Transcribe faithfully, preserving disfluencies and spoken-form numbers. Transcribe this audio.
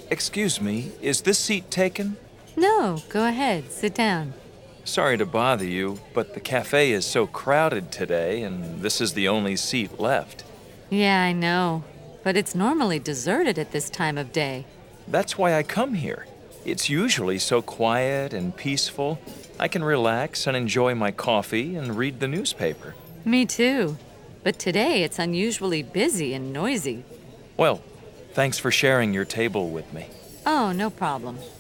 Excuse me, is this seat taken? No, go ahead, sit down. Sorry to bother you, but the cafe is so crowded today, and this is the only seat left. Yeah, I know, but it's normally deserted at this time of day. That's why I come here. It's usually so quiet and peaceful. I can relax and enjoy my coffee and read the newspaper. Me too. But today it's unusually busy and noisy. Well, thanks for sharing your table with me. Oh, no problem.